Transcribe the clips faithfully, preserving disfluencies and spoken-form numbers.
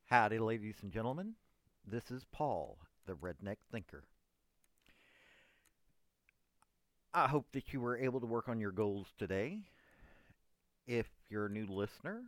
Howdy, ladies and gentlemen. This is Paul, the Redneck Thinker. I hope that you were able to work on your goals today. If you're a new listener,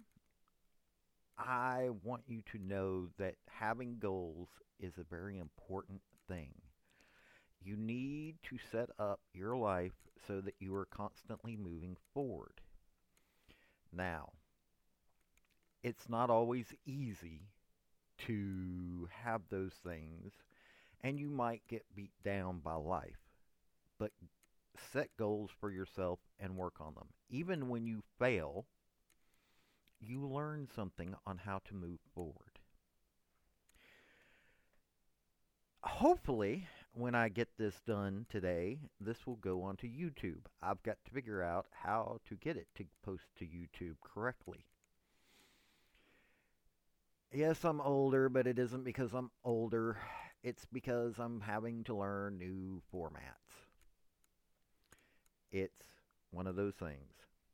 I want you to know that having goals is a very important thing. You need to set up your life so that you are constantly moving forward. Now, it's not always easy to have those things, and you might get beat down by life. But set goals for yourself and work on them. Even when you fail, you learn something on how to move forward. Hopefully, when I get this done today, this will go onto YouTube. I've got to figure out how to get it to post to YouTube correctly. Yes, I'm older, but it isn't because I'm older. It's because I'm having to learn new formats. It's one of those things.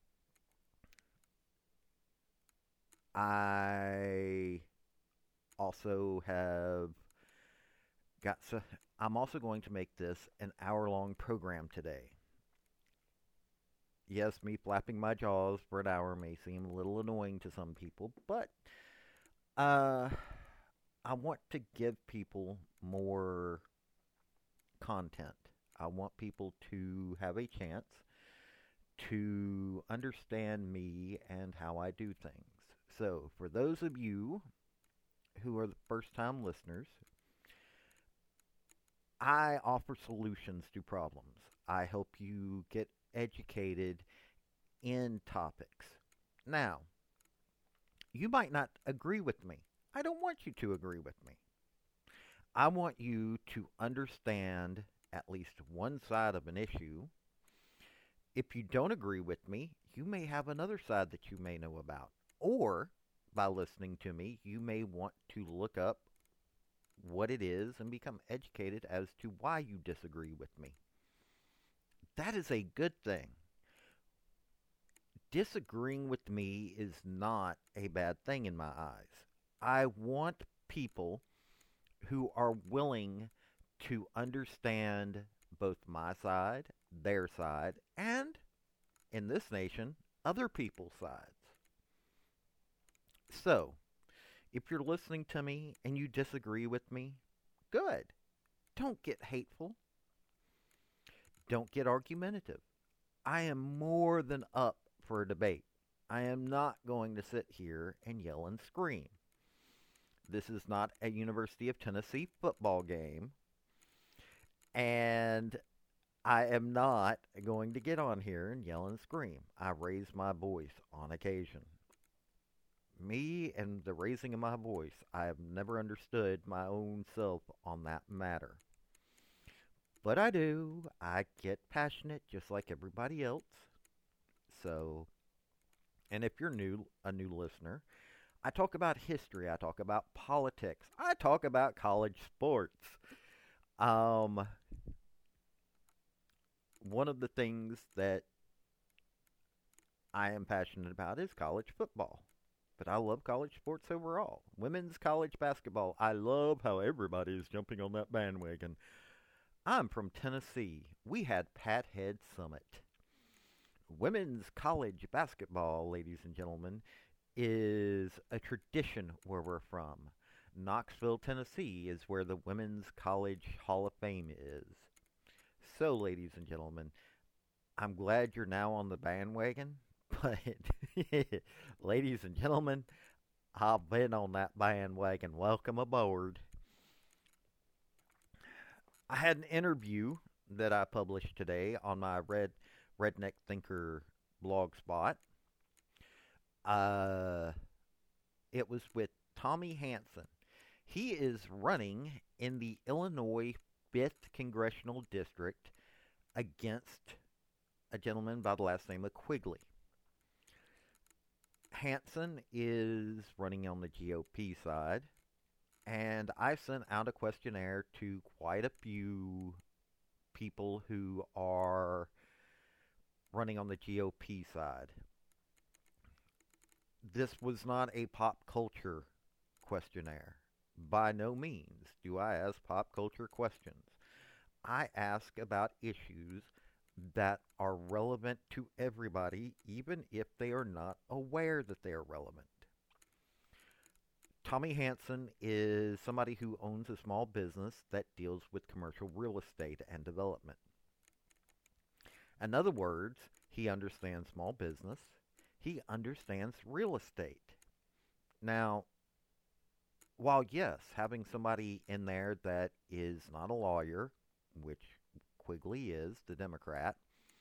I also have got so I'm also going to make this an hour-long program today. Yes, me flapping my jaws for an hour may seem a little annoying to some people, but uh, I want to give people more content. I want people to have a chance to understand me and how I do things. So, for those of you who are the first time listeners, I offer solutions to problems. I help you get educated in topics. Now, you might not agree with me. I don't want you to agree with me. I want you to understand at least one side of an issue. If you don't agree with me, you may have another side that you may know about. Or, by listening to me, you may want to look up what it is and become educated as to why you disagree with me. That is a good thing. Disagreeing with me is not a bad thing in my eyes. I want people who are willing to understand both my side, their side, and, in this nation, other people's sides. So, if you're listening to me and you disagree with me, good. Don't get hateful. Don't get argumentative. I am more than up for a debate. I am not going to sit here and yell and scream. This is not a University of Tennessee football game. And I am not going to get on here and yell and scream. I raise my voice on occasion. Me and the raising of my voice, I have never understood my own self on that matter. But I do. I get passionate just like everybody else. So, and if you're new, a new listener, I talk about history. I talk about politics. I talk about college sports. Um, one of the things that I am passionate about is college football. But I love college sports overall. Women's college basketball. I love how everybody is jumping on that bandwagon. I'm from Tennessee. We had Pat Head Summit. Women's college basketball, ladies and gentlemen, is a tradition where we're from. Knoxville, Tennessee is where the Women's College Hall of Fame is. So, ladies and gentlemen, I'm glad you're now on the bandwagon. But, ladies and gentlemen, I've been on that bandwagon. Welcome aboard. I had an interview that I published today on my Red Redneck Thinker blog spot. Uh, it was with Tommy Hansen. He is running in the Illinois fifth Congressional District against a gentleman by the last name of Quigley. Hansen is running on the G O P side, and I sent out a questionnaire to quite a few people who are running on the G O P side. This was not a pop culture questionnaire. By no means do I ask pop culture questions. I ask about issues that are relevant to everybody, even if they are not aware that they are relevant. Tommy Hanson is somebody who owns a small business that deals with commercial real estate and development. In other words, he understands small business. He understands real estate. Now, while yes, having somebody in there that is not a lawyer, which Quigley is, the Democrat,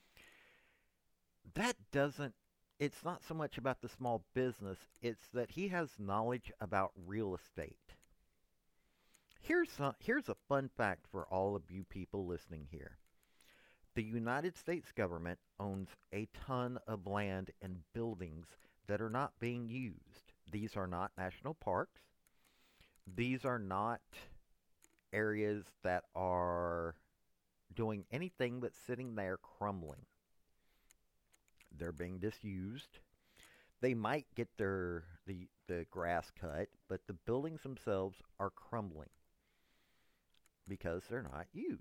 that doesn't, it's not so much about the small business, it's that he has knowledge about real estate. Here's, some, here's a fun fact for all of you people listening here. The United States government owns a ton of land and buildings that are not being used. These are not national parks. These are not areas that are doing anything but sitting there crumbling. They're being disused. They might get their the, the grass cut, but the buildings themselves are crumbling because they're not used.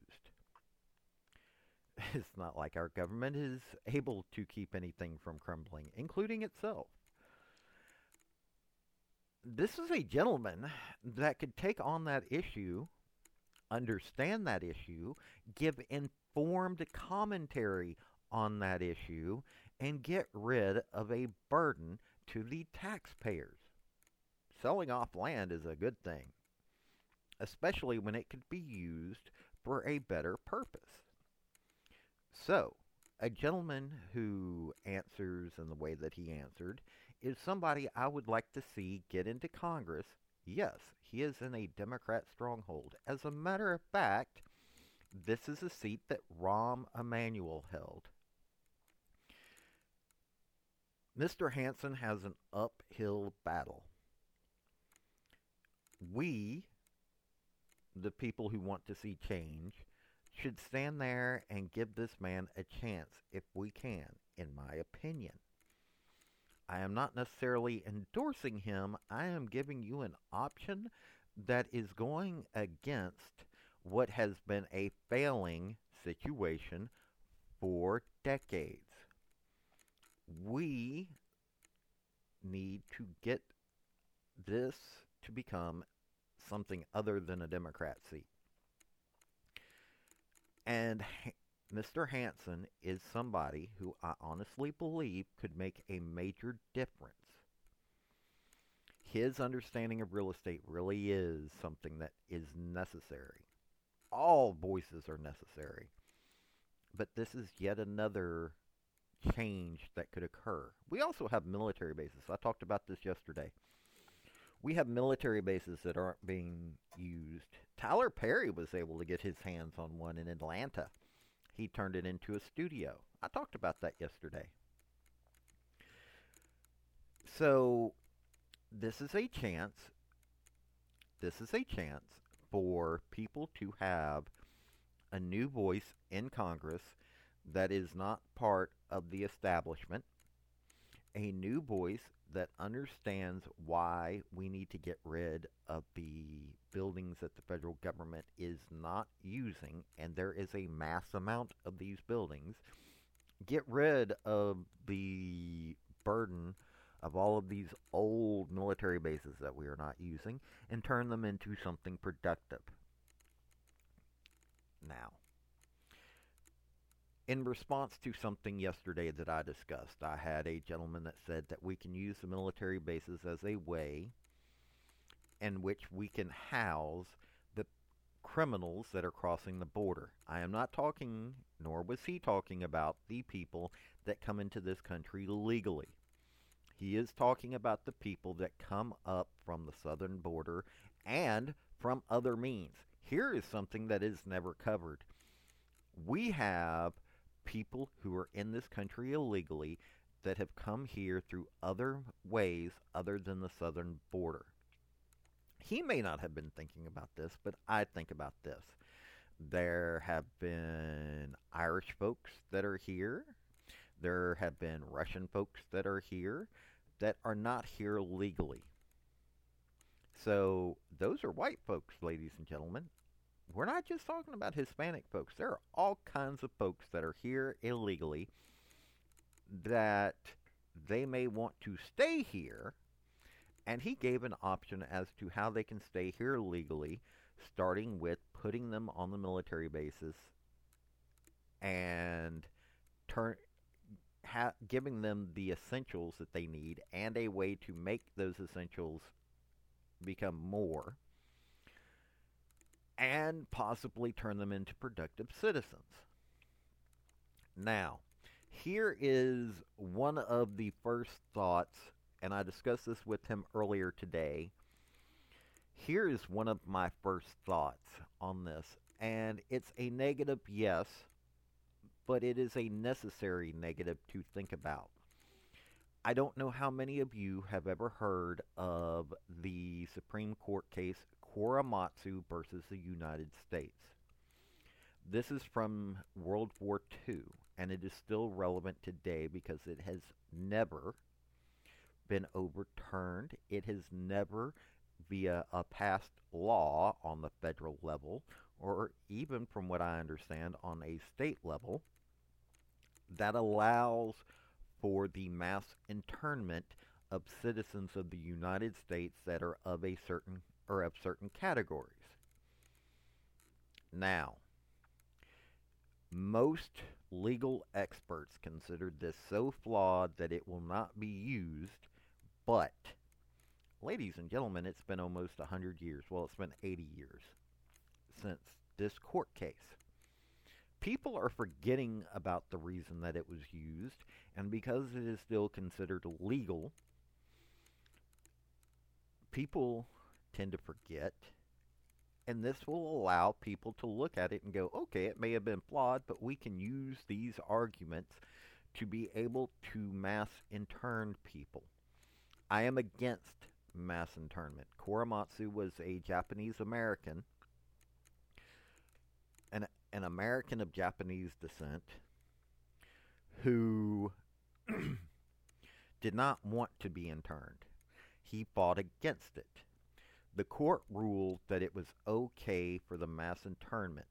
It's not like our government is able to keep anything from crumbling, including itself. This is a gentleman that could take on that issue, understand that issue, give informed commentary on that issue, and get rid of a burden to the taxpayers. Selling off land is a good thing, especially when it could be used for a better purpose. So, a gentleman who answers in the way that he answered is somebody I would like to see get into Congress. Yes, he is in a Democrat stronghold. As a matter of fact, this is a seat that Rahm Emanuel held. Mister Hanson has an uphill battle. We, the people who want to see change, should stand there and give this man a chance if we can, in my opinion. I am not necessarily endorsing him. I am giving you an option that is going against what has been a failing situation for decades. We need to get this to become something other than a Democrat seat. And Mister Hanson is somebody who I honestly believe could make a major difference. His understanding of real estate really is something that is necessary. All voices are necessary. But this is yet another change that could occur. We also have military bases. I talked about this yesterday. We have military bases that aren't being used. Tyler Perry was able to get his hands on one in Atlanta. He turned it into a studio. I talked about that yesterday. So, this is a chance, this is a chance for people to have a new voice in Congress that is not part of the establishment, a new voice that understands why we need to get rid of the buildings that the federal government is not using, and there is a mass amount of these buildings. Get rid of the burden of all of these old military bases that we are not using and turn them into something productive. Now, in response to something yesterday that I discussed, I had a gentleman that said that we can use the military bases as a way in which we can house the criminals that are crossing the border. I am not talking, nor was he talking about the people that come into this country legally. He is talking about the people that come up from the southern border and from other means. Here is something that is never covered. We have people who are in this country illegally that have come here through other ways other than the southern border. He may not have been thinking about this, but I think about this. There have been Irish folks that are here. There have been Russian folks that are here that are not here legally. So those are white folks, ladies and gentlemen. We're not just talking about Hispanic folks. There are all kinds of folks that are here illegally that they may want to stay here, and he gave an option as to how they can stay here legally, starting with putting them on the military bases and turn ha- giving them the essentials that they need and a way to make those essentials become more and possibly turn them into productive citizens. Now, here is one of the first thoughts, and I discussed this with him earlier today. Here is one of my first thoughts on this, and it's a negative, yes, but it is a necessary negative to think about. I don't know how many of you have ever heard of the Supreme Court case Korematsu versus the United States. This is from World War Two, and it is still relevant today because it has never been overturned. It has never, via a passed law on the federal level, or even from what I understand on a state level, that allows for the mass internment of citizens of the United States that are of a certain or of certain categories. Now, most legal experts consider this so flawed that it will not be used, but, ladies and gentlemen, it's been almost one hundred years. Well, it's been eighty years since this court case. People are forgetting about the reason that it was used, and because it is still considered legal, people tend to forget, and this will allow people to look at it and go, okay, it may have been flawed, but we can use these arguments to be able to mass intern people. I am against mass internment. Korematsu was a Japanese American, an, an American of Japanese descent, who did not want to be interned. He fought against it. The court ruled that it was okay for the mass internment.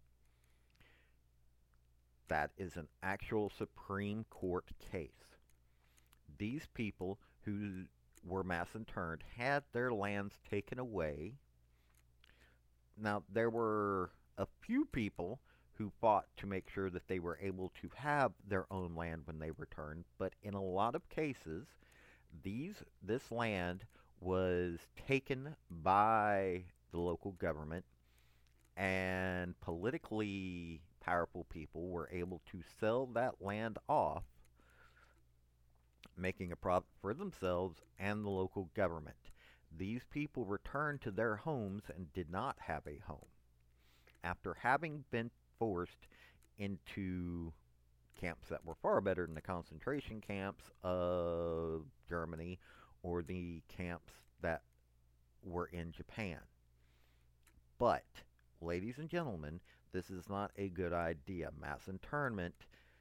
That is an actual Supreme Court case. These people who were mass interned had their lands taken away. Now, there were a few people who fought to make sure that they were able to have their own land when they returned, but in a lot of cases, these this land was taken by the local government, and politically powerful people were able to sell that land off, making a profit for themselves and the local government. These people returned to their homes and did not have a home. After having been forced into camps that were far better than the concentration camps of Germany or the camps that were in Japan. But, ladies and gentlemen, this is not a good idea. Mass internment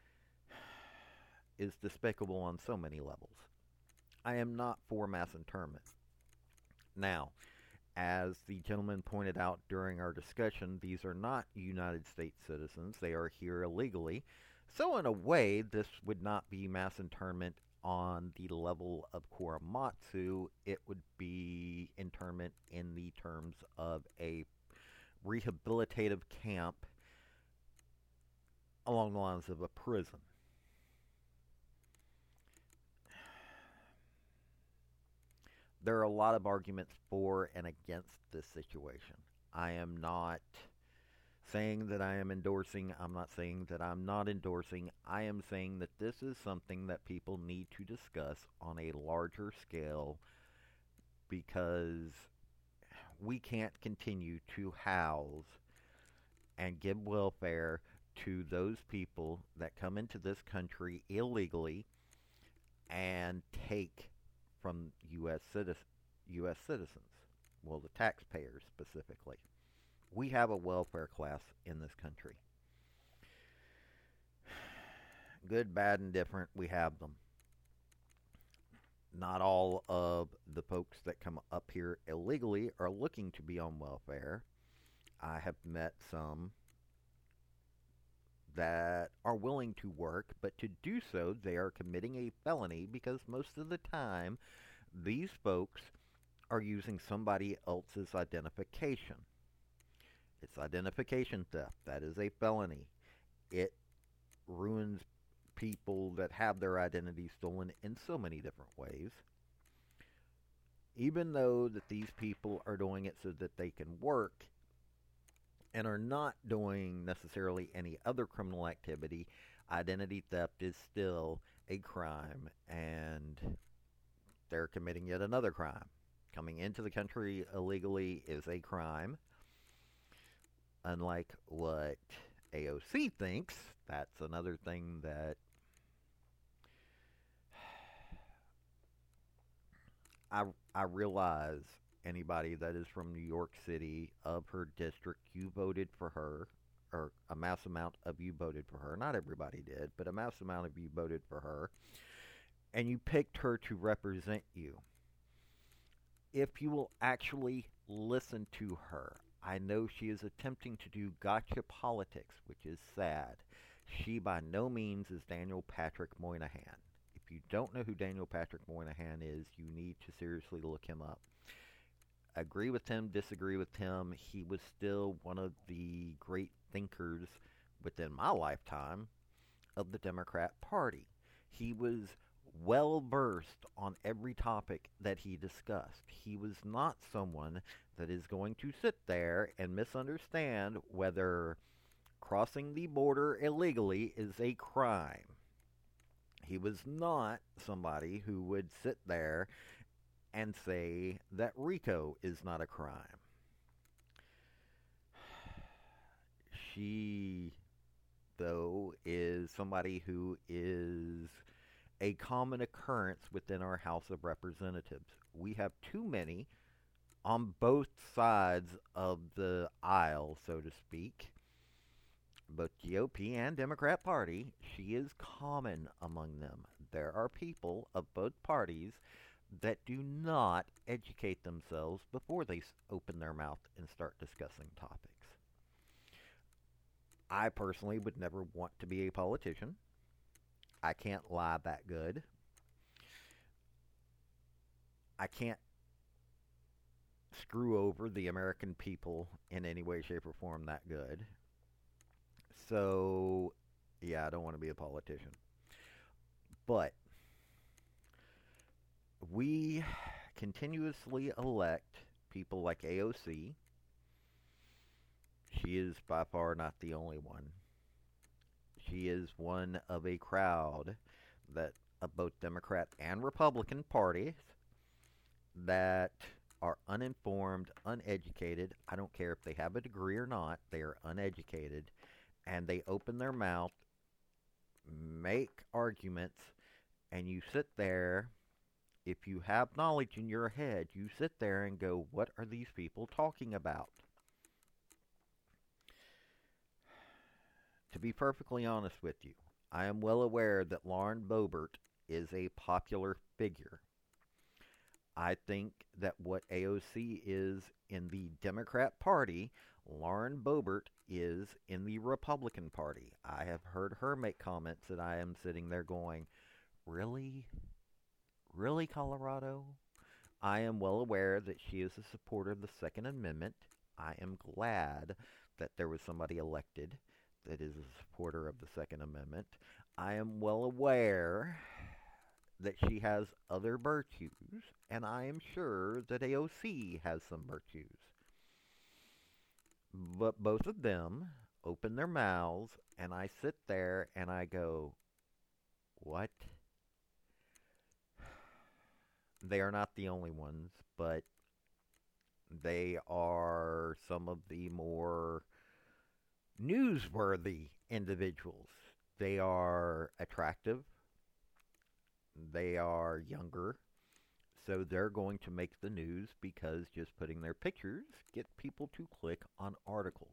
is despicable on so many levels. I am not for mass internment. Now, as the gentleman pointed out during our discussion, these are not United States citizens. They are here illegally. So in a way, this would not be mass internment on the level of Korematsu. It would be internment in the terms of a rehabilitative camp along the lines of a prison. There are a lot of arguments for and against this situation. I am not saying that I am endorsing. I'm not saying that I'm not endorsing. I am saying that this is something that people need to discuss on a larger scale, because we can't continue to house and give welfare to those people that come into this country illegally and take from U S citizens, U S citizens, well, the taxpayers specifically. We have a welfare class in this country. Good, bad, and different, we have them. Not all of the folks that come up here illegally are looking to be on welfare. I have met some that are willing to work, but to do so, they are committing a felony because most of the time, these folks are using somebody else's identification. It's identification theft. That is a felony. It ruins people that have their identity stolen in so many different ways. Even though that these people are doing it so that they can work and are not doing necessarily any other criminal activity, identity theft is still a crime, and they're committing yet another crime. Coming into the country illegally is a crime. Unlike what A O C thinks, that's another thing that I, I realize anybody that is from New York City, of her district, you voted for her, or a mass amount of you voted for her. Not everybody did, but a mass amount of you voted for her, and you picked her to represent you. If you will actually listen to her, I know she is attempting to do gotcha politics, which is sad. She by no means is Daniel Patrick Moynihan. If you don't know who Daniel Patrick Moynihan is, you need to seriously look him up. Agree with him, disagree with him, he was still one of the great thinkers within my lifetime of the Democrat Party. He was well versed on every topic that he discussed. He was not someone that is going to sit there and misunderstand whether crossing the border illegally is a crime. He was not somebody who would sit there and say that RICO is not a crime. She, though, is somebody who is a common occurrence within our House of Representatives. We have too many on both sides of the aisle, so to speak, both G O P and Democrat Party. She is common among them. There are people of both parties that do not educate themselves before they open their mouth and start discussing topics. I personally would never want to be a politician. I can't lie that good. I can't screw over the American people in any way, shape, or form that good. So, yeah, I don't want to be a politician. But we continuously elect people like A O C. She is by far not the only one. She is one of a crowd that of both Democrat and Republican parties that are uninformed, uneducated. I don't care if they have a degree or not. They are uneducated, and they open their mouth, make arguments, and you sit there. If you have knowledge in your head, you sit there and go, what are these people talking about? To be perfectly honest with you, I am well aware that Lauren Boebert is a popular figure. I think that what A O C is in the Democrat Party, Lauren Boebert is in the Republican Party. I have heard her make comments that I am sitting there going, really? Really, Colorado? I am well aware that she is a supporter of the Second Amendment. I am glad that there was somebody elected that is a supporter of the Second Amendment. I am well aware that she has other virtues, and I am sure that A O C has some virtues. But both of them open their mouths, and I sit there and I go, what? They are not the only ones, but they are some of the more newsworthy individuals. They are attractive. They are younger. So they're going to make the news because just putting their pictures get people to click on articles.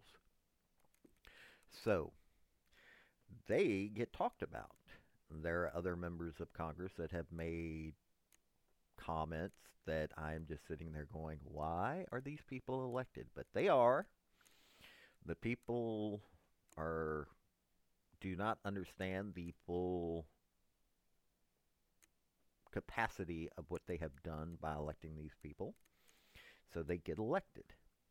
So they get talked about. There are other members of Congress that have made comments that I'm just sitting there going, why are these people elected? But they are. The people are do not understand the full capacity of what they have done by electing these people. So they get elected.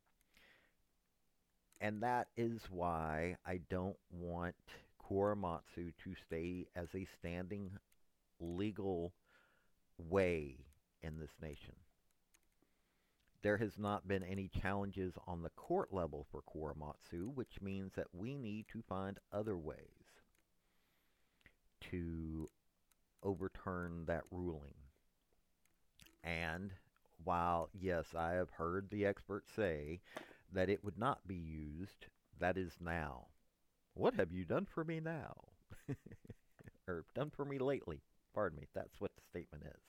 And that is why I don't want Korematsu to stay as a standing legal way in this nation. There has not been any challenges on the court level for Korematsu, which means that we need to find other ways to overturn that ruling. And while, yes, I have heard the experts say that it would not be used, that is now. What have you done for me now? Or done for me lately? Pardon me, that's what the statement is.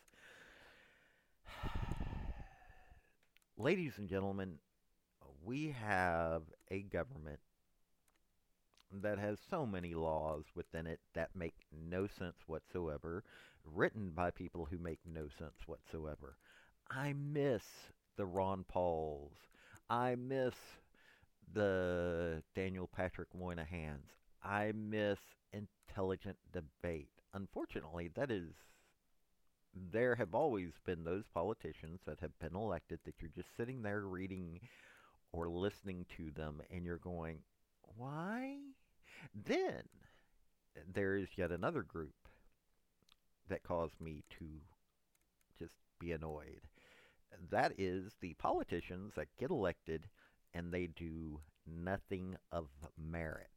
Ladies and gentlemen, we have a government that has so many laws within it that make no sense whatsoever, written by people who make no sense whatsoever. I miss the Ron Pauls. I miss the Daniel Patrick Moynahans. I miss intelligent debate. Unfortunately, that is, there have always been those politicians that have been elected that you're just sitting there reading or listening to them and you're going, why? Then there is yet another group that caused me to just be annoyed. That is the politicians that get elected and they do nothing of merit.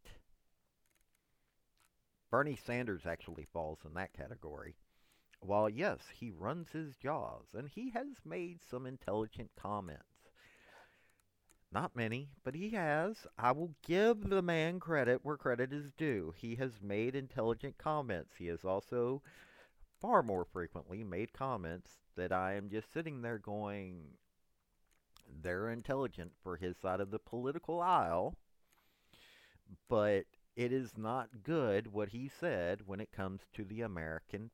Bernie Sanders actually falls in that category. While, yes, he runs his jaws, and he has made some intelligent comments. Not many, but he has. I will give the man credit where credit is due. He has made intelligent comments. He has also far more frequently made comments that I am just sitting there going, they're intelligent for his side of the political aisle, but it is not good what he said when it comes to the American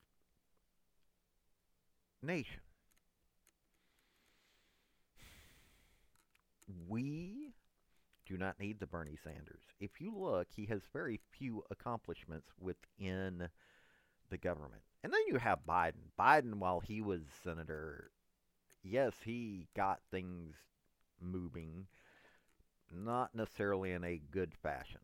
nation. We do not need the Bernie Sanders. If you look, he has very few accomplishments within the government. And then you have Biden. Biden, while he was senator, yes, he got things moving, not necessarily in a good fashion.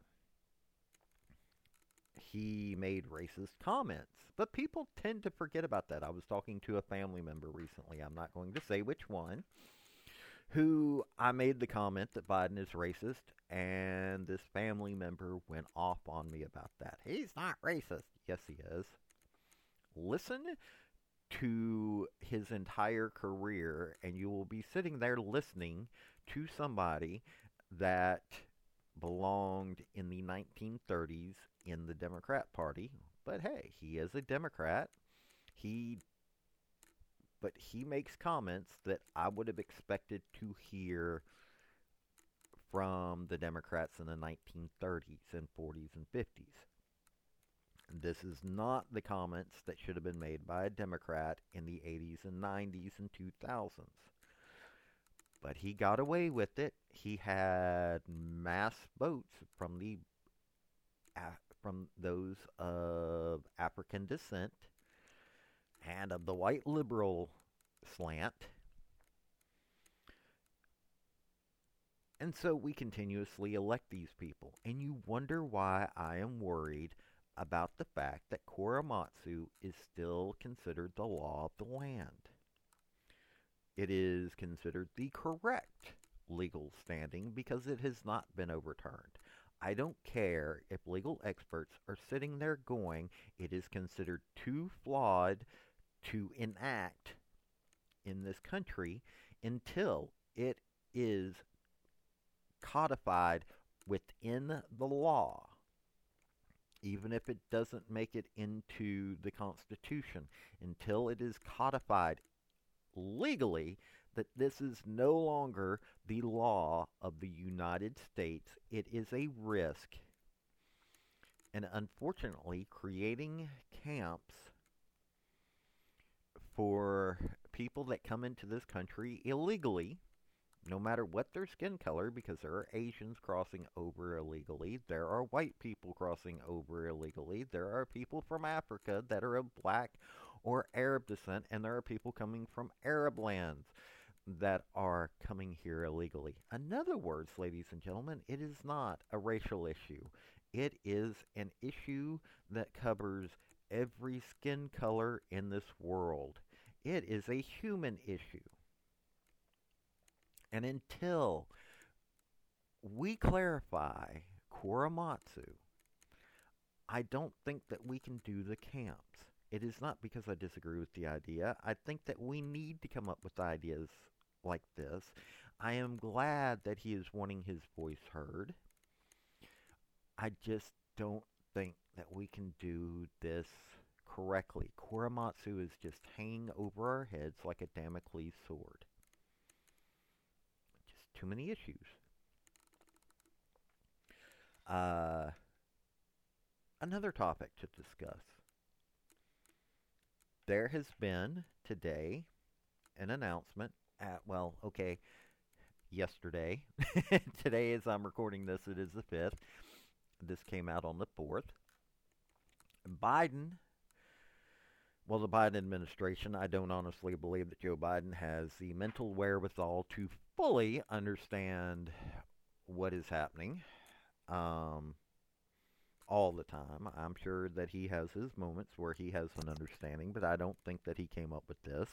He made racist comments, but people tend to forget about that. I was talking to a family member recently, I'm not going to say which one, who I made the comment that Biden is racist, and this family member went off on me about that. He's not racist. Yes, he is. Listen to his entire career, and you will be sitting there listening to somebody that belonged in the nineteen thirties in the Democrat Party. But hey, he is a Democrat. He, but he makes comments that I would have expected to hear from the Democrats in the nineteen thirties and forties and fifties. This is not the comments that should have been made by a Democrat in the eighties and nineties and two thousands. But he got away with it. He had mass votes from the from those of African descent and of the white liberal slant. And so we continuously elect these people. And you wonder why I am worried about the fact that Korematsu is still considered the law of the land. It is considered the correct legal standing because it has not been overturned. I don't care if legal experts are sitting there going, it is considered too flawed to enact in this country until it is codified within the law. Even if it doesn't make it into the Constitution, until it is codified legally that this is no longer the law of the United States, it is a risk. And unfortunately, creating camps for people that come into this country illegally, no matter what their skin color, because there are Asians crossing over illegally, there are white people crossing over illegally, there are people from Africa that are of black or Arab descent, and there are people coming from Arab lands that are coming here illegally. In other words, ladies and gentlemen, it is not a racial issue. It is an issue that covers every skin color in this world. It is a human issue. And until we clarify Korematsu, I don't think that we can do the camps. It is not because I disagree with the idea. I think that we need to come up with ideas like this. I am glad that he is wanting his voice heard. I just don't think that we can do this correctly. Korematsu is just hanging over our heads like a Damocles sword. Just too many issues. Uh, another topic to discuss. There has been today an announcement at, well, okay, yesterday. Today, as I'm recording this, it is the fifth. This came out on the fourth. Biden, well, the Biden administration, I don't honestly believe that Joe Biden has the mental wherewithal to fully understand what is happening um, all the time. I'm sure that he has his moments where he has an understanding, but I don't think that he came up with this.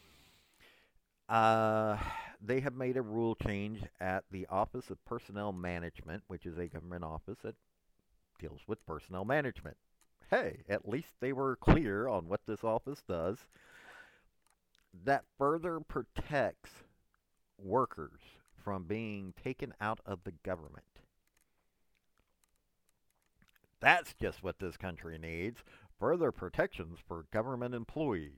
Uh, they have made a rule change at the Office of Personnel Management, which is a government office that deals with personnel management. Hey, at least they were clear on what this office does. That further protects workers from being taken out of the government. That's just what this country needs. Further protections for government employees.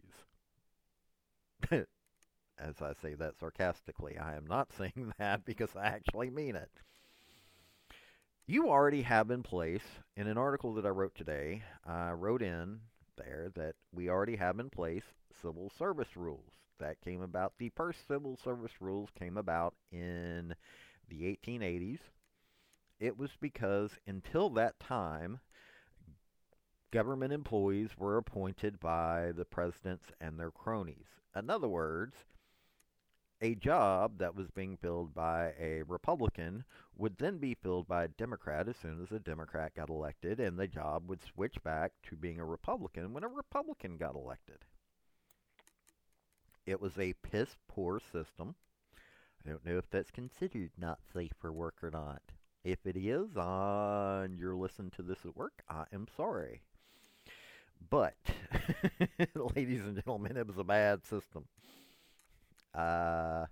As I say that sarcastically, I am not saying that because I actually mean it. You already have in place, in an article that I wrote today, I wrote in there that we already have in place civil service rules. That came about, the first civil service rules came about in the eighteen eighties. It was because until that time, government employees were appointed by the presidents and their cronies. In other words, a job that was being filled by a Republican would then be filled by a Democrat as soon as a Democrat got elected, and the job would switch back to being a Republican when a Republican got elected. It was a piss-poor system. I don't know if that's considered not safe for work or not. If it is, uh, and you're listening to this at work, I am sorry. But, ladies and gentlemen, it was a bad system. Uh,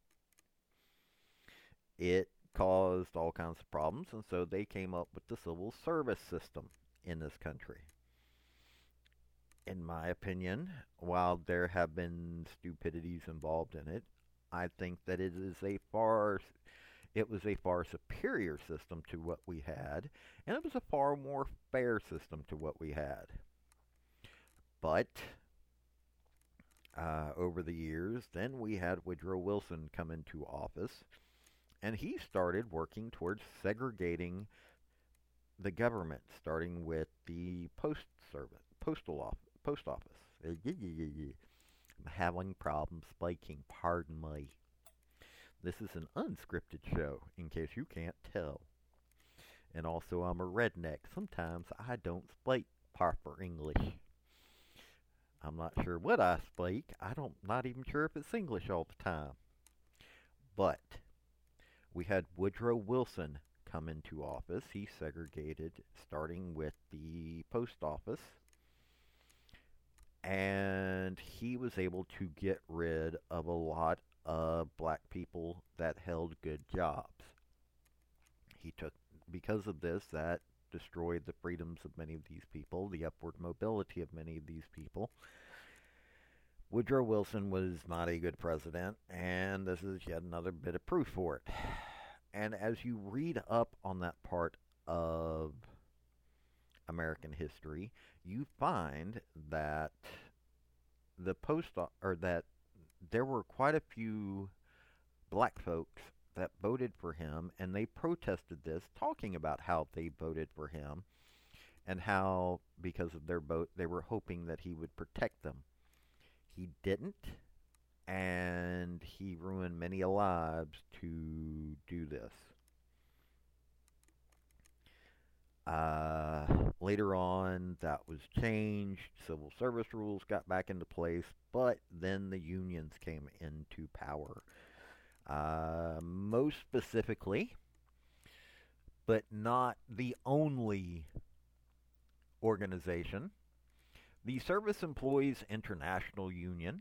it caused all kinds of problems, and so they came up with the civil service system in this country. In my opinion, while there have been stupidities involved in it, I think that it is a far, it was a far superior system to what we had, and it was a far more fair system to what we had. But Uh, over the years, then we had Woodrow Wilson come into office, and he started working towards segregating the government, starting with the post service, postal office, post office. I'm having problems speaking, pardon me. This is an unscripted show, in case you can't tell. And also, I'm a redneck. Sometimes I don't speak proper English. I'm not sure what I speak. I don't, not even sure if it's English all the time. But we had Woodrow Wilson come into office. He segregated, starting with the post office. And he was able to get rid of a lot of black people that held good jobs. He took, because of this, that destroyed the freedoms of many of these people, the upward mobility of many of these people. Woodrow Wilson was not a good president, and this is yet another bit of proof for it. And as you read up on that part of American history, you find that the post o- or that there were quite a few black folks that voted for him, and they protested this, talking about how they voted for him and how, because of their vote, they were hoping that he would protect them. He didn't, and he ruined many lives to do this. Uh, Later on, that was changed. Civil service rules got back into place, but then the unions came into power. Uh, most specifically, but not the only organization, the Service Employees International Union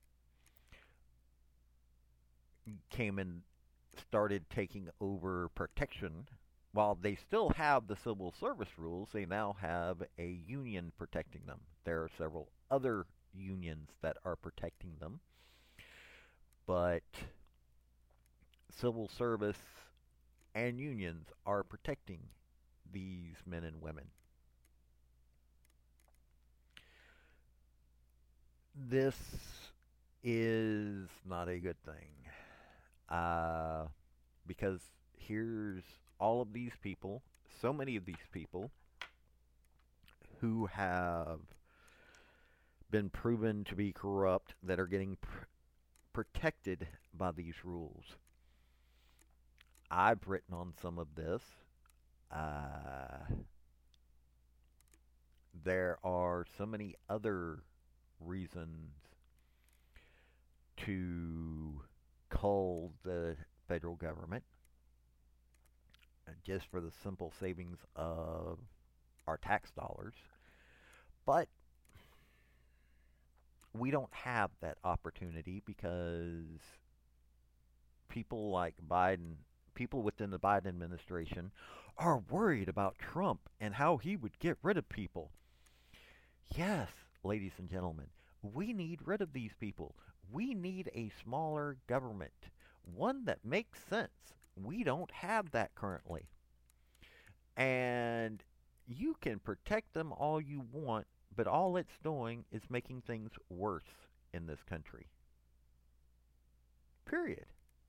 came and started taking over protection. While they still have the civil service rules, they now have a union protecting them. There are several other unions that are protecting them, but civil service and unions are protecting these men and women. This is not a good thing. Uh, because here's all of these people, so many of these people, who have been proven to be corrupt, that are getting pr- protected by these rules. I've written on some of this. Uh, there are so many other reasons to cull the federal government, uh, just for the simple savings of our tax dollars. But we don't have that opportunity because people like Biden, people within the Biden administration, are worried about Trump and how he would get rid of people. Yes, ladies and gentlemen, we need rid of these people. We need a smaller government, one that makes sense. We don't have that currently. And you can protect them all you want, but all it's doing is making things worse in this country. Period.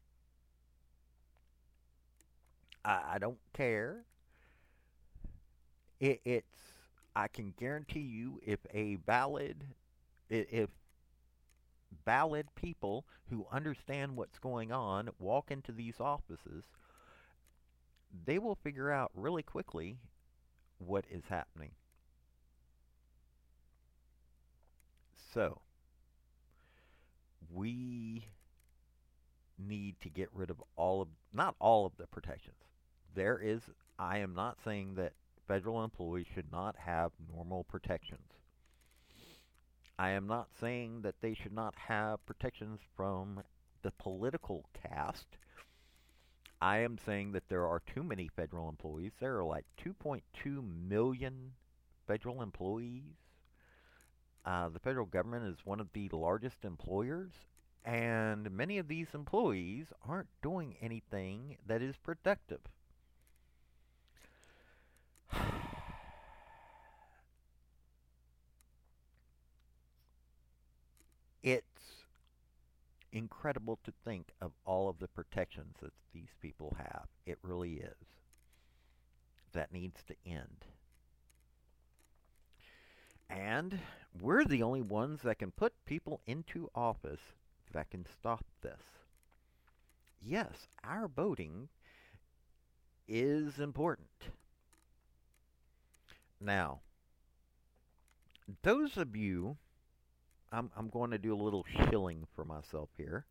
I, I don't care. It, it's I can guarantee you, if a valid, if valid people who understand what's going on walk into these offices, they will figure out really quickly what is happening. So, we need to get rid of all of, not all of the protections. There is, I am not saying that federal employees should not have normal protections. I am not saying that they should not have protections from the political caste. I am saying that there are too many federal employees. There are like two point two million federal employees. Uh, the federal government is one of the largest employers, and many of these employees aren't doing anything that is productive. It's incredible to think of all of the protections that these people have. It really is. That needs to end. And we're the only ones that can put people into office that can stop this. Yes, our voting is important. Now, those of you, I'm, I'm going to do a little shilling for myself here.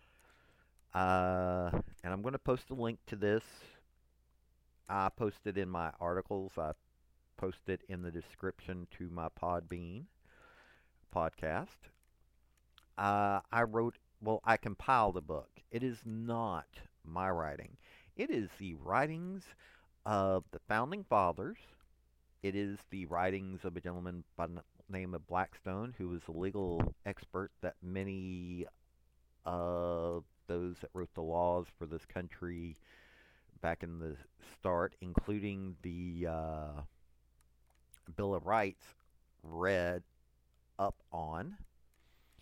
Uh, and I'm going to post a link to this. I posted in my articles. I posted in the description to my Podbean podcast. Uh, I wrote, well, I compiled a book. It is not my writing. It is the writings of the Founding Fathers. It is the writings of a gentleman by the name of Blackstone, who was a legal expert that many of those that wrote the laws for this country back in the start, including the uh, Bill of Rights, read up on.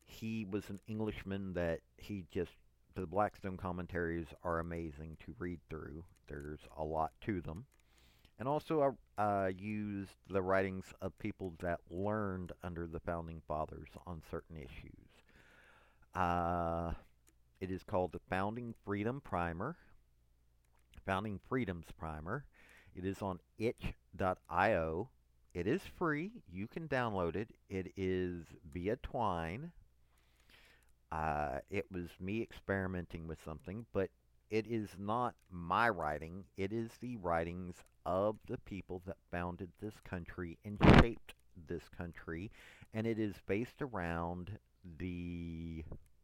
He was an Englishman that he just, the Blackstone commentaries are amazing to read through. There's a lot to them. And also, I uh, used the writings of people that learned under the Founding Fathers on certain issues. Uh, it is called the Founding Freedom Primer, Founding Freedoms Primer. It is on itch dot io. It is free. You can download it. It is via Twine. Uh, it was me experimenting with something, but it is not my writing. It is the writings of the people that founded this country and shaped this country, and it is based around the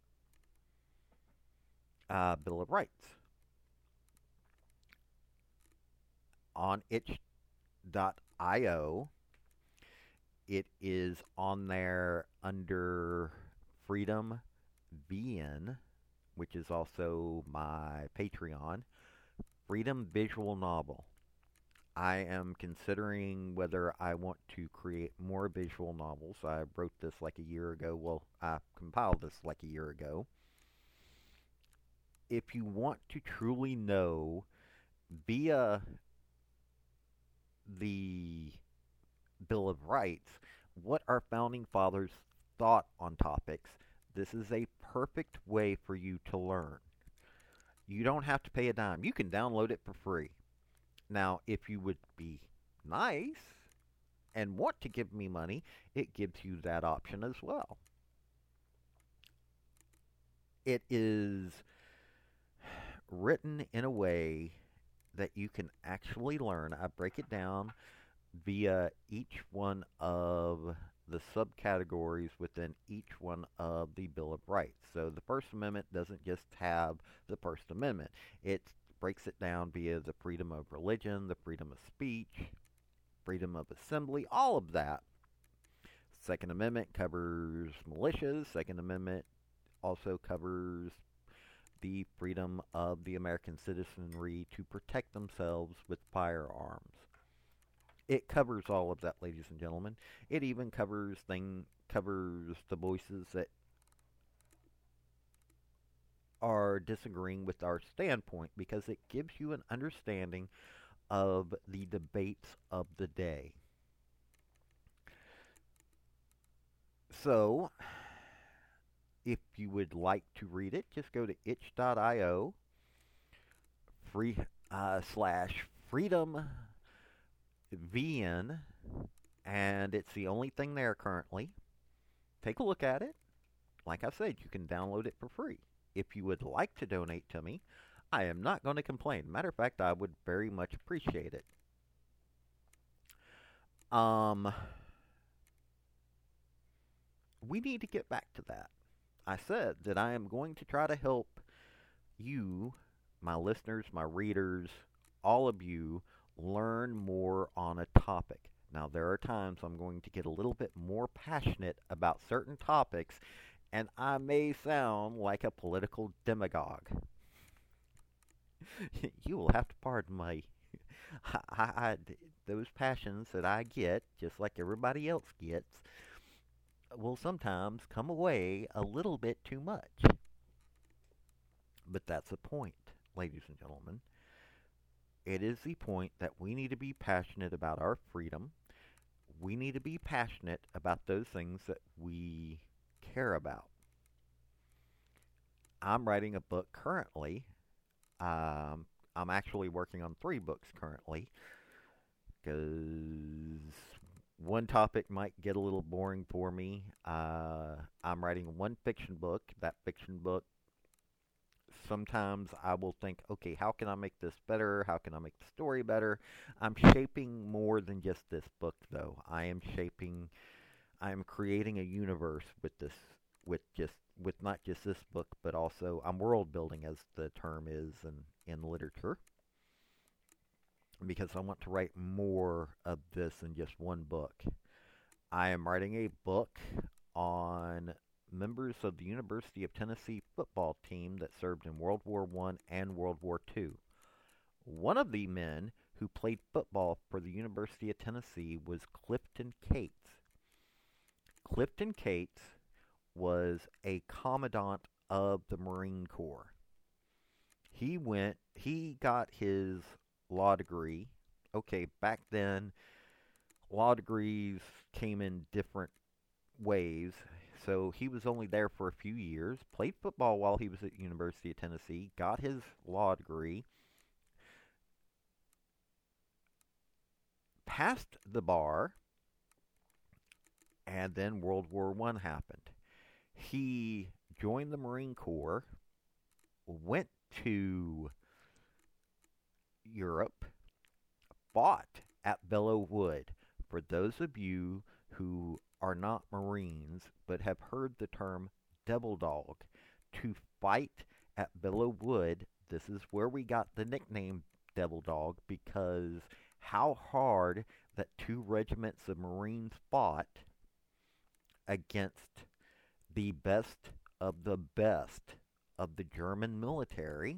uh, Bill of Rights. On itch dot io, it is on there under Freedom V N, which is also my Patreon, Freedom Visual Novel. I am considering whether I want to create more visual novels. I wrote this like a year ago. Well, I compiled this like a year ago. If you want to truly know via the Bill of Rights what our founding fathers thought on topics, this is a perfect way for you to learn. You don't have to pay a dime. You can download it for free. Now, if you would be nice and want to give me money, it gives you that option as well. It is written in a way that you can actually learn. I break it down via each one of the subcategories within each one of the Bill of Rights. So the First Amendment doesn't just have the First Amendment. It breaks it down via the freedom of religion, the freedom of speech, freedom of assembly, all of that. Second Amendment covers militias. Second Amendment also covers the freedom of the American citizenry to protect themselves with firearms. It covers all of that, ladies and gentlemen. It even covers thing covers the voices that are disagreeing with our standpoint, because it gives you an understanding of the debates of the day. So, if you would like to read it, just go to itch dot io free uh, slash freedom V N, and it's the only thing there currently. Take a look at it. Like I said, you can download it for free. If you would like to donate to me, I am not going to complain. Matter of fact, I would very much appreciate it. Um, we need to get back to that. I said that I am going to try to help you, my listeners, my readers, all of you, learn more on a topic. Now, there are times I'm going to get a little bit more passionate about certain topics, and I may sound like a political demagogue. You will have to pardon my I, I, those passions that I get, just like everybody else gets, will sometimes come away a little bit too much. But that's the point, ladies and gentlemen. It is the point that we need to be passionate about our freedom. We need to be passionate about those things that we care about. I'm writing a book currently. Um, I'm actually working on three books currently, because one topic might get a little boring for me. Uh, I'm writing one fiction book. That fiction book, sometimes I will think, okay, how can I make this better? How can I make the story better? I'm shaping more than just this book, though. I am shaping, I am creating a universe with this, with just, with not just this book, but also I'm world building, as the term is in, in literature, because I want to write more of this than just one book. I am writing a book on members of the University of Tennessee football team that served in World War One and World War Two. One of the men who played football for the University of Tennessee was Clifton Cates. Clifton Cates was a commandant of the Marine Corps. He went, he got his law degree. Okay, back then, law degrees came in different ways. So he was only there for a few years, played football while he was at University of Tennessee, got his law degree, passed the bar, and then World War One happened. He joined the Marine Corps, went to Europe, fought at Belleau Wood. For those of you who are not Marines but have heard the term devil dog, to fight at Belleau Wood, this is where we got the nickname devil dog, because how hard that two regiments of Marines fought against the best of the best of the German military.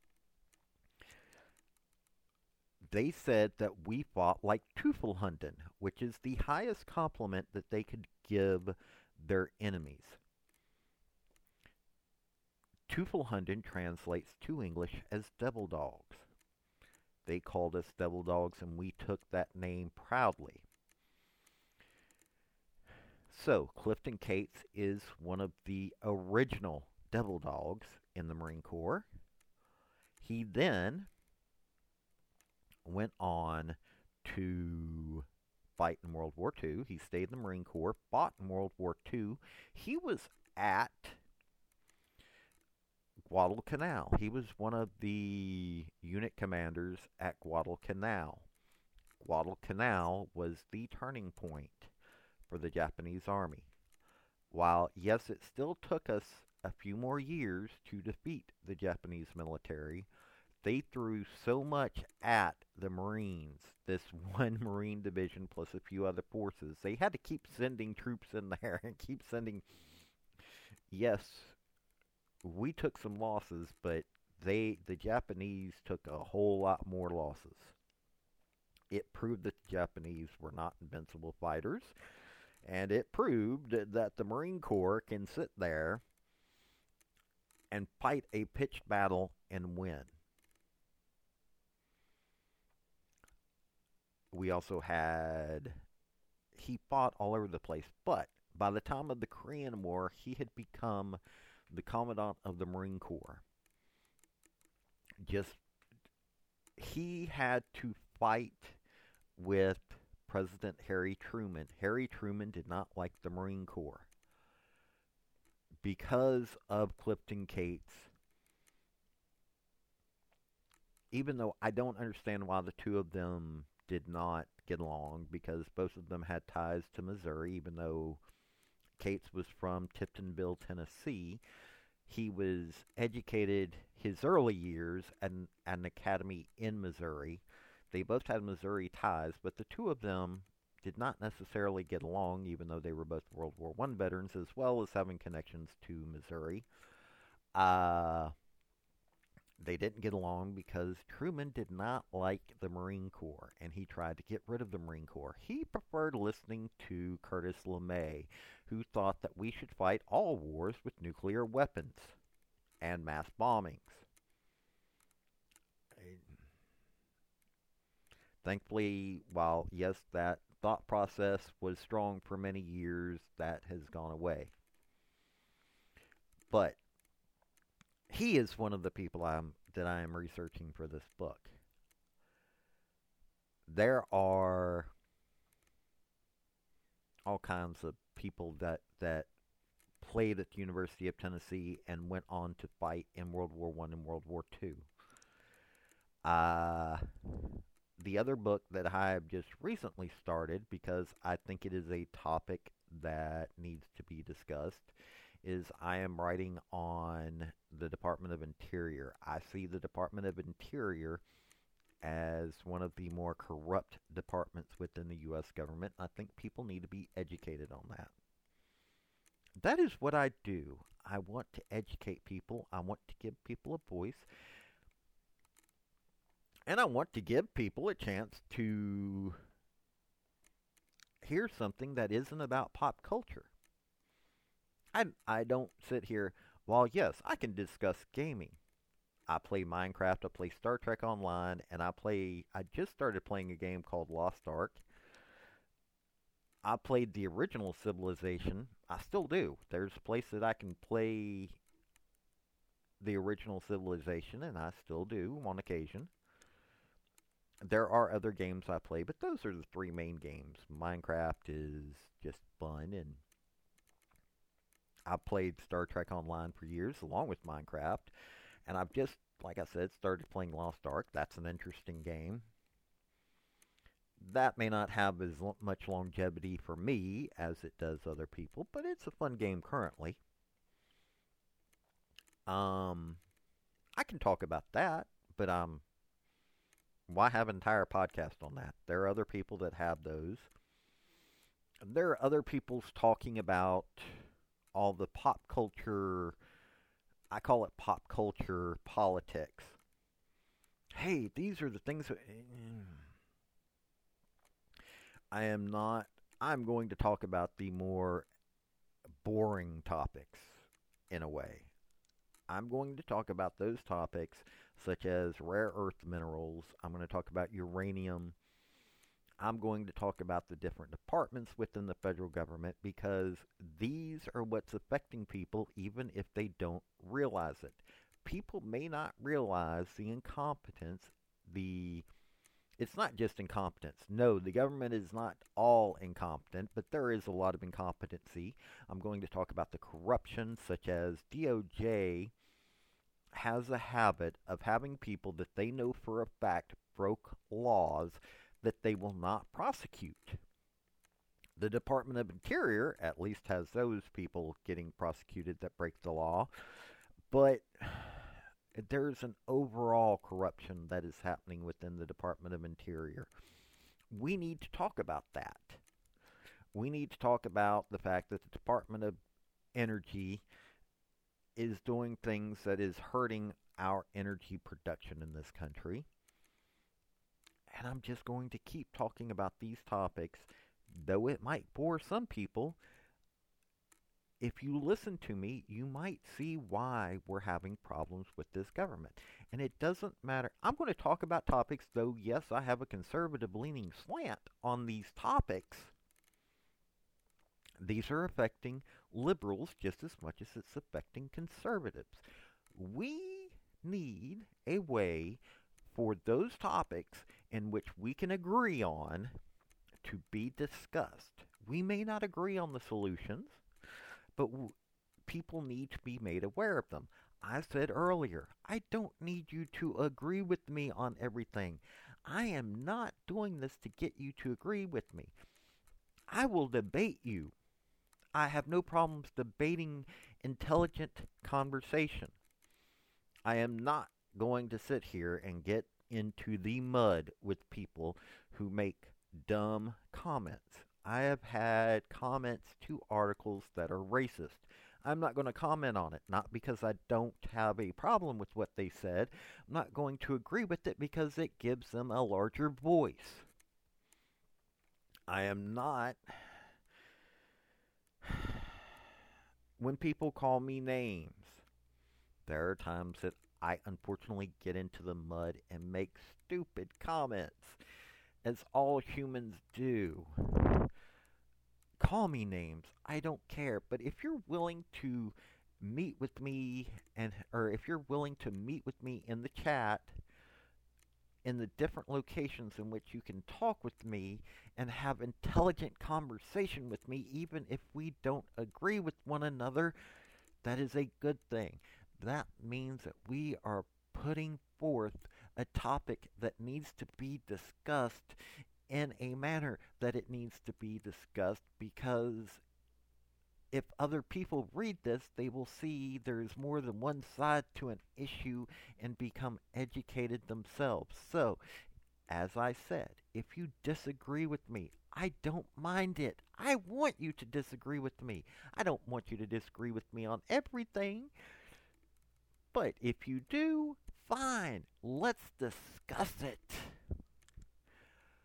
They said that we fought like Teufelhunden, which is the highest compliment that they could give their enemies. Teufelhunden translates to English as devil dogs. They called us devil dogs, and we took that name proudly. So, Clifton Cates is one of the original devil dogs in the Marine Corps. He then went on to fight in World War Two. He stayed in the Marine Corps, fought in World War Two. He was at Guadalcanal. He was one of the unit commanders at Guadalcanal. Guadalcanal was the turning point for the Japanese army. While, yes, it still took us a few more years to defeat the Japanese military, they threw so much at the Marines, this one Marine division plus a few other forces. They had to keep sending troops in there and keep sending. Yes, we took some losses, but they, the Japanese, took a whole lot more losses. It proved that the Japanese were not invincible fighters, and it proved that the Marine Corps can sit there and fight a pitched battle and win. We also had, he fought all over the place, but by the time of the Korean War, he had become the commandant of the Marine Corps. Just, he had to fight with President Harry Truman. Harry Truman did not like the Marine Corps. Because of Clifton Cates, even though I don't understand why the two of them did not get along, because both of them had ties to Missouri, even though Cates was from Tiptonville, Tennessee. He was educated his early years at an, at an academy in Missouri. They both had Missouri ties, but the two of them did not necessarily get along, even though they were both World War One veterans, as well as having connections to Missouri. Uh, they didn't get along because Truman did not like the Marine Corps, and he tried to get rid of the Marine Corps. He preferred listening to Curtis LeMay, who thought that we should fight all wars with nuclear weapons and mass bombings. Thankfully, while, yes, that thought process was strong for many years, that has gone away. But he is one of the people I'm, that I am researching for this book. There are all kinds of people that, that played at the University of Tennessee and went on to fight in World War One and World War Two. Uh... The other book that I have just recently started, because I think it is a topic that needs to be discussed, is I am writing on the Department of Interior. I see the Department of Interior as one of the more corrupt departments within the U S government. I think people need to be educated on that. That is what I do. I want to educate people. I want to give people a voice. And I want to give people a chance to hear something that isn't about pop culture. I, I don't sit here, well, yes, I can discuss gaming. I play Minecraft, I play Star Trek Online, and I play, I just started playing a game called Lost Ark. I played the original Civilization. I still do. There's a place that I can play the original Civilization, and I still do on occasion. There are other games I play, but those are the three main games. Minecraft is just fun, and I've played Star Trek Online for years along with Minecraft, and I've just, like I said, started playing Lost Ark. That's an interesting game. That may not have as lo- much longevity for me as it does other people, but it's a fun game currently. Um, I can talk about that, but um, why have an entire podcast on that? There are other people that have those. There are other people's talking about all the pop culture. I call it pop culture politics. Hey, these are the things that I am not. I'm going to talk about the more boring topics in a way. I'm going to talk about those topics such as rare earth minerals. I'm going to talk about uranium. I'm going to talk about the different departments within the federal government because these are what's affecting people even if they don't realize it. People may not realize the incompetence, the it's not just incompetence. No, the government is not all incompetent, but there is a lot of incompetency. I'm going to talk about the corruption, such as D O J has a habit of having people that they know for a fact broke laws that they will not prosecute. The Department of Interior at least has those people getting prosecuted that break the law, but there's an overall corruption that is happening within the Department of Interior. We need to talk about that. We need to talk about the fact that the Department of Energy is doing things that is hurting our energy production in this country. And I'm just going to keep talking about these topics, though it might bore some people. If you listen to me, you might see why we're having problems with this government. And it doesn't matter. I'm going to talk about topics, though, yes, I have a conservative leaning slant on these topics. These are affecting liberals just as much as it's affecting conservatives. We need a way for those topics in which we can agree on to be discussed. We may not agree on the solutions, but w- people need to be made aware of them. I said earlier, I don't need you to agree with me on everything. I am not doing this to get you to agree with me. I will debate you. I have no problems debating intelligent conversation. I am not going to sit here and get into the mud with people who make dumb comments. I have had comments to articles that are racist. I'm not going to comment on it, not because I don't have a problem with what they said. I'm not going to agree with it because it gives them a larger voice. I am not. When people call me names, there are times that I unfortunately get into the mud and make stupid comments, as all humans do. Call me names. I don't care. But if you're willing to meet with me and or if you're willing to meet with me in the chat in the different locations in which you can talk with me and have intelligent conversation with me even if we don't agree with one another, that is a good thing. That means that we are putting forth a topic that needs to be discussed in a manner that it needs to be discussed, because if other people read this, they will see there's more than one side to an issue and become educated themselves. So, as I said, if you disagree with me, I don't mind it. I want you to disagree with me. I don't want you to disagree with me on everything. But if you do, fine. Let's discuss it.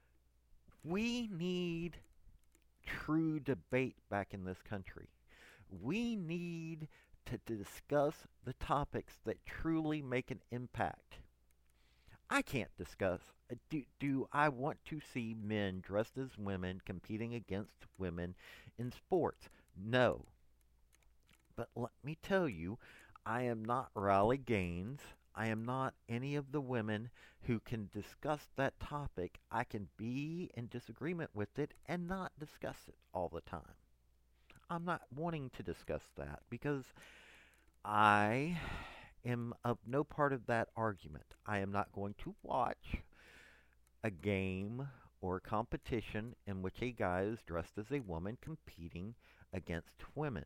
We need true debate back in this country. We need to discuss the topics that truly make an impact. I can't discuss. uh, Do, do I want to see men dressed as women competing against women in sports? No. But let me tell you, I am not Riley Gaines. I am not any of the women who can discuss that topic. I can be in disagreement with it and not discuss it all the time. I'm not wanting to discuss that because I am of no part of that argument. I am not going to watch a game or a competition in which a guy is dressed as a woman competing against women.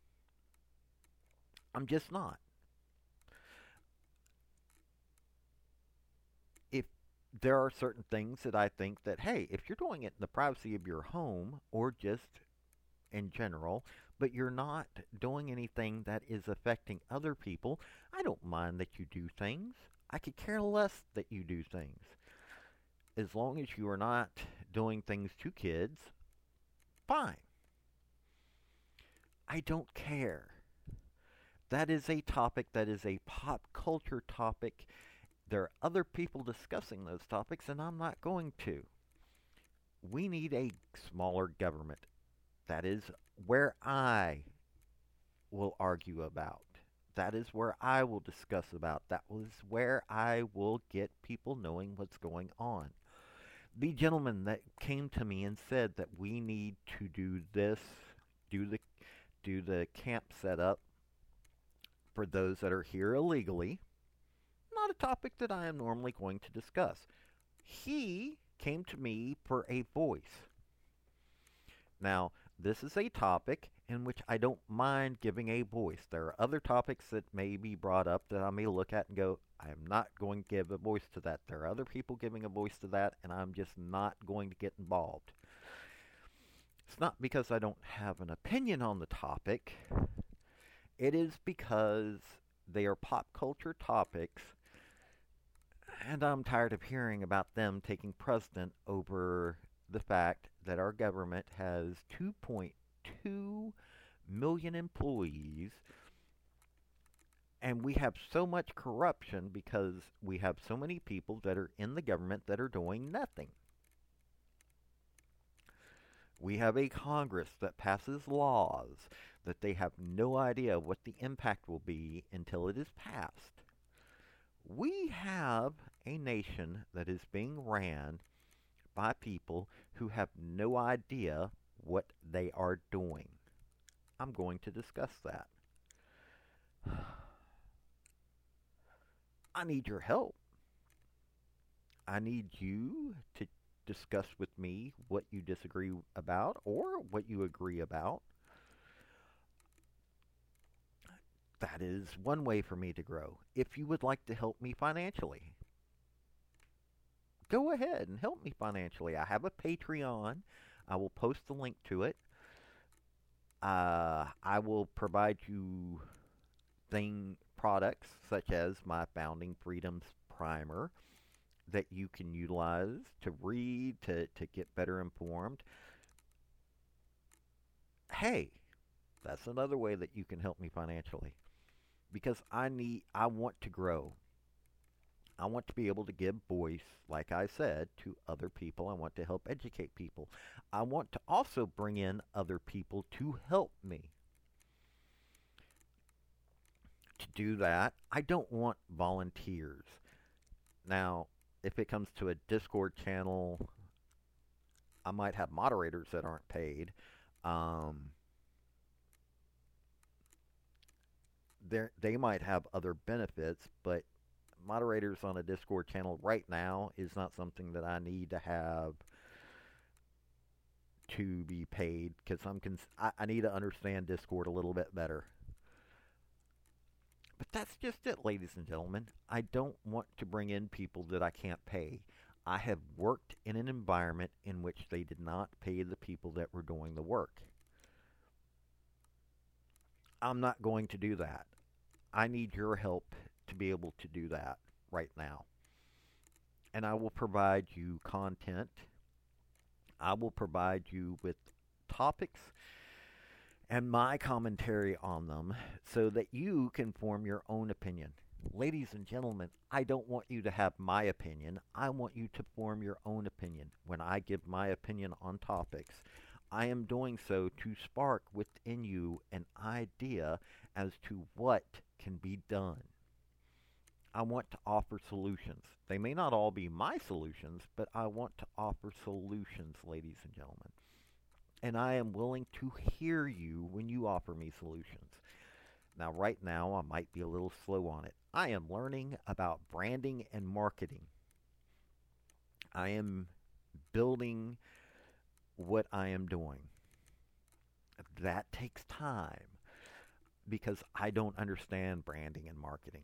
I'm just not. If there are certain things that I think that, hey, if you're doing it in the privacy of your home or just in general, but you're not doing anything that is affecting other people, I don't mind that you do things. I could care less that you do things. As long as you are not doing things to kids, fine. I don't care. That is a topic that is a pop culture topic. There are other people discussing those topics, and I'm not going to. We need a smaller government. That is where I will argue about. That is where I will discuss about. That was where I will get people knowing what's going on. The gentleman that came to me and said that we need to do this, do the do the camp setup for those that are here illegally, not a topic that I am normally going to discuss. He came to me for a voice. Now, this is a topic in which I don't mind giving a voice. There are other topics that may be brought up that I may look at and go, I am not going to give a voice to that. There are other people giving a voice to that, and I'm just not going to get involved. It's not because I don't have an opinion on the topic. It is because they are pop culture topics, and I'm tired of hearing about them taking precedent over the fact that our government has two point two million employees, and we have so much corruption because we have so many people that are in the government that are doing nothing. We have a Congress that passes laws that they have no idea what the impact will be until it is passed. We have a nation that is being ran by people who have no idea what they are doing. I'm going to discuss that. I need your help. I need you to discuss with me what you disagree about or what you agree about. That is one way for me to grow. If you would like to help me financially, go ahead and help me financially. I have a Patreon. I will post the link to it. Uh, I will provide you thing products such as my Founding Freedoms Primer that you can utilize to read, to, to get better informed. Hey, that's another way that you can help me financially. Because I need, I want to grow. I want to be able to give voice, like I said, to other people. I want to help educate people. I want to also bring in other people to help me. To do that, I don't want volunteers. Now, if it comes to a Discord channel, I might have moderators that aren't paid. Um, they might have other benefits, but moderators on a Discord channel right now is not something that I need to have to be paid, because I'm cons- I, I need to understand Discord a little bit better. But that's just it, ladies and gentlemen. I don't want to bring in people that I can't pay. I have worked in an environment in which they did not pay the people that were doing the work. I'm not going to do that. I need your help to be able to do that right now. And I will provide you content. I will provide you with topics and my commentary on them so that you can form your own opinion. Ladies and gentlemen, I don't want you to have my opinion. I want you to form your own opinion. When I give my opinion on topics, I am doing so to spark within you an idea as to what can be done. I want to offer solutions. They may not all be my solutions, but I want to offer solutions, ladies and gentlemen. And I am willing to hear you when you offer me solutions. Now, right now, I might be a little slow on it. I am learning about branding and marketing. I am building what I am doing. That takes time because I don't understand branding and marketing.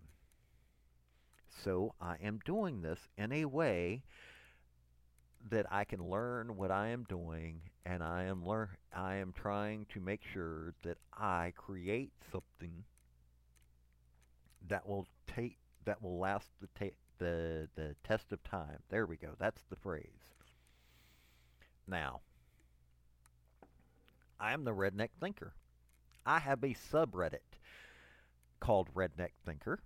So I am doing this in a way that I can learn what I am doing, and I am learn I am trying to make sure that I create something that will take that will last the ta- the the test of time. There we go. That's the phrase. Now, I am the Redneck Thinker. I have a subreddit called Redneck Thinker.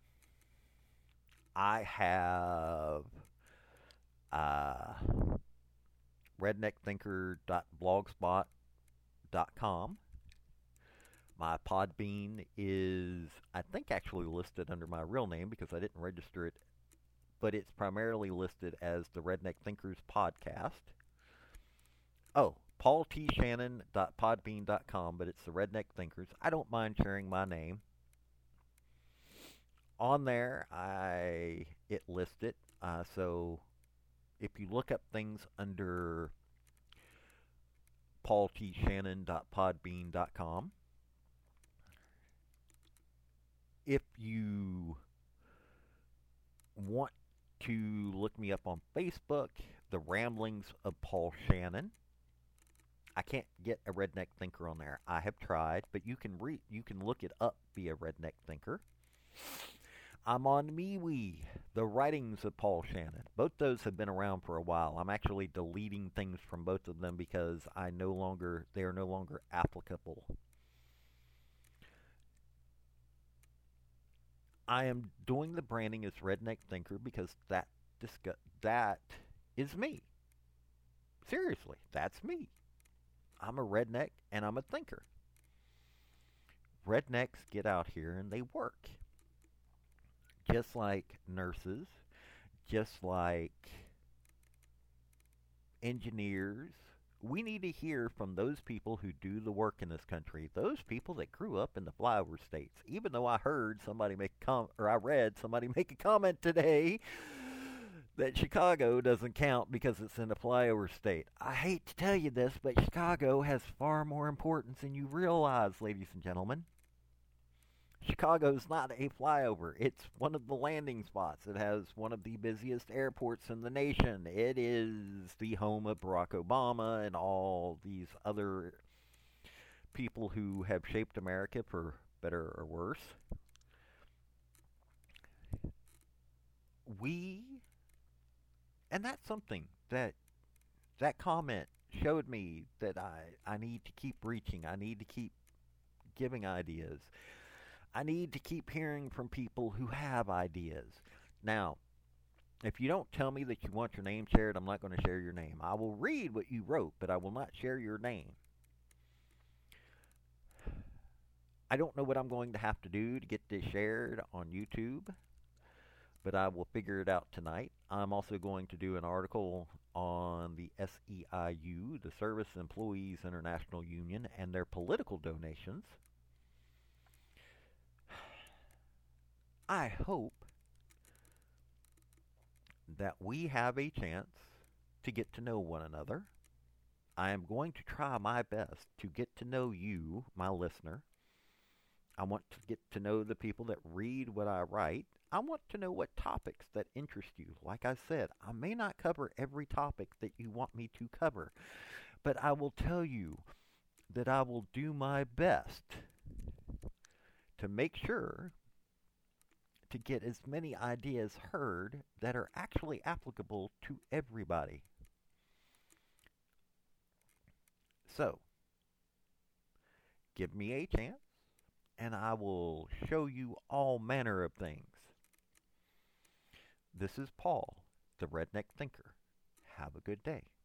I have uh, redneck thinker dot blogspot dot com. My Podbean is, I think, actually listed under my real name because I didn't register it, but it's primarily listed as the Redneck Thinkers Podcast. Oh, paul t shannon dot podbean dot com, but it's the Redneck Thinkers. I don't mind sharing my name. On there, I it lists it. Uh, so if you look up things under paul t shannon dot podbean dot com, if you want to look me up on Facebook, The Ramblings of Paul Shannon. I can't get a Redneck Thinker on there. I have tried, but you can re- you can look it up via Redneck Thinker. I'm on MeWe, The Writings of Paul Shannon. Both those have been around for a while. I'm actually deleting things from both of them because I no longer they are no longer applicable. I am doing the branding as Redneck Thinker because that discuss, that is me. Seriously, that's me. I'm a redneck and I'm a thinker. Rednecks get out here and they work. Just like nurses, just like engineers, we need to hear from those people who do the work in this country. Those people that grew up in the flyover states. Even though I heard somebody make a com- or I read somebody make a comment today that Chicago doesn't count because it's in a flyover state. I hate to tell you this, but Chicago has far more importance than you realize, ladies and gentlemen. Chicago's not a flyover. It's one of the landing spots. It has one of the busiest airports in the nation. It is the home of Barack Obama and all these other people who have shaped America for better or worse. We, and that's something that that comment showed me that I, I need to keep reaching. I need to keep giving ideas. I need to keep hearing from people who have ideas. Now, if you don't tell me that you want your name shared, I'm not going to share your name. I will read what you wrote, but I will not share your name. I don't know what I'm going to have to do to get this shared on YouTube, but I will figure it out tonight. I'm also going to do an article on the S E I U, the Service Employees International Union, and their political donations. I hope that we have a chance to get to know one another. I am going to try my best to get to know you, my listener. I want to get to know the people that read what I write. I want to know what topics that interest you. Like I said, I may not cover every topic that you want me to cover, but I will tell you that I will do my best to make sure to get as many ideas heard that are actually applicable to everybody. So, give me a chance, and I will show you all manner of things. This is Paul, the Redneck Thinker. Have a good day.